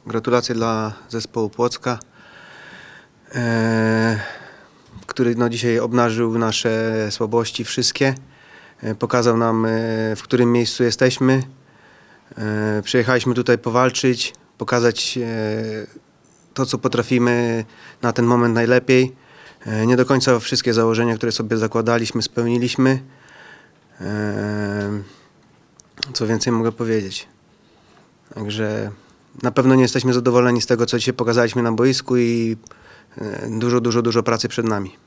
Gratulacje dla zespołu Płocka, który dzisiaj obnażył nasze słabości wszystkie. Pokazał nam, w którym miejscu jesteśmy. Przyjechaliśmy tutaj powalczyć, pokazać to, co potrafimy na ten moment najlepiej. Nie do końca wszystkie założenia, które sobie zakładaliśmy, spełniliśmy. Co więcej mogę powiedzieć. Także na pewno nie jesteśmy zadowoleni z tego, co dzisiaj pokazaliśmy na boisku i dużo pracy przed nami.